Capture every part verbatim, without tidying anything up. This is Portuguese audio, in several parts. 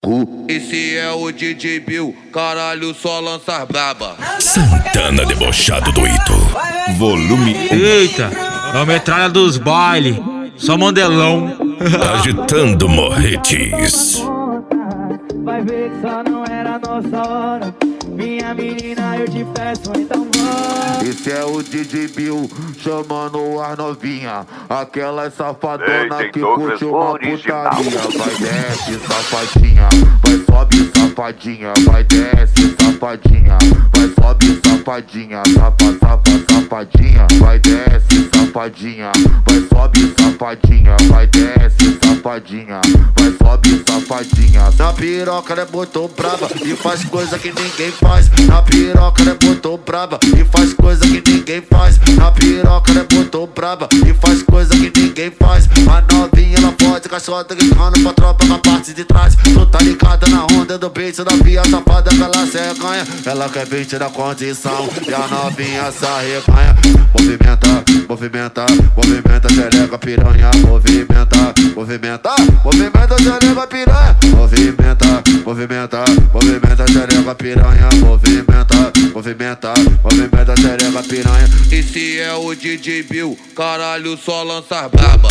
Esse é o D J Bill, caralho, só lança braba. Santana debochado do Ito. Volume. Eita, é a metralha dos baile, só mandelão. Agitando morretes. Vai ver que só não era nossa hora. Minha menina, eu te peço, então vai. Esse é o D J Bill, chamando as novinha, aquelas safadona que curte uma putaria. Vai desce, safadinha, vai sobe, safadinha, vai desce, safadinha, vai sobe, safadinha, safa, safa, safadinha, vai desce, safadinha, vai sobe, safadinha, vai desce, safadinha, vai sobe, safadinha. Na piroca ela é muito braba e faz coisa que ninguém faz. Na piroca ela é muito braba e faz coisa que ninguém faz. Na piroca ela é muito braba e faz coisa que ninguém faz. A novinha ela pode caixota gritando pra tropa na parte de trás. Tu tá ligada na onda do beat da via safada que ela se reganha. Ela quer beat da condição e a novinha se arreganha. Movimenta, movimenta, movimenta, xereca piranha. Movimenta, movimenta, movimenta, xereca piranha. Movimenta, movimenta, movimenta, xereca piranha. Movimenta, movimenta, movimenta, xereca piranha. Esse é o D J Bill, caralho, só lança braba.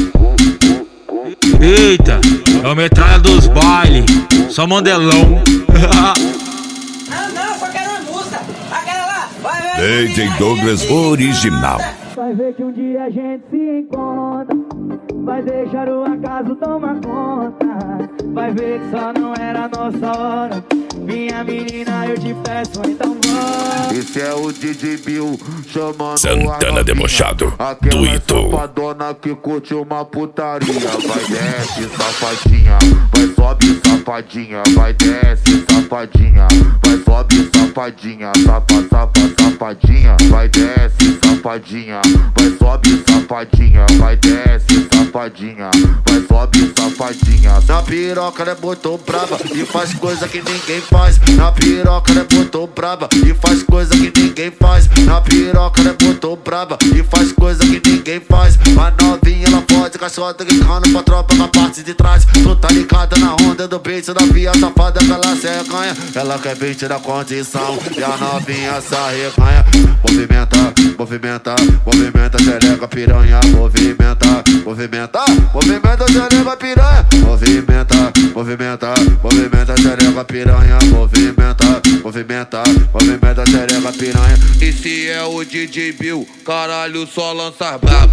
Eita, é a metralha dos baile, só mandelão. Não, não, só quero uma música. Aquela lá, vai ver. D J Douglas original. Vai ver que um dia a gente se encontra. Vai deixar o acaso tomar conta. Vai ver que só não era nossa hora. Minha menina, eu te peço, então vai. Esse é o D J Bill, chamando Santana debochado do Ito. Safadona que curte uma putaria. Vai desce, safadinha, vai sobe, safadinha, vai desce, safadinha, vai sobe, safadinha, safa, safa, safadinha, vai desce, safadinha, vai sobe, safadinha, vai desce, safadinha, vai sobe, safadinha. Na piroca ela é muito braba e faz coisa que ninguém faz. Na piroca ela é muito braba e faz coisa que ninguém faz. Na piroca ela é muito braba e faz coisa que ninguém faz. A novinha ela pode caixota gritando pra tropa na parte de trás. Tu tá ligada na onda do beat da via safada que ela se reganha. Ela quer beat da condição e a novinha se arreganha. Movimenta, movimenta, movimenta, xereca piranha. Movimenta, movimenta, movimenta, xereca piranha. Movimenta, movimenta, movimenta, xereca piranha. Movimenta, movimenta, movimenta, xereca piranha. Esse é o D J Bill, caralho, só lança braba.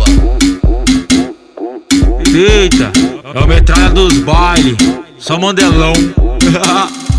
Eita, é a metralha dos baile, só mandelão.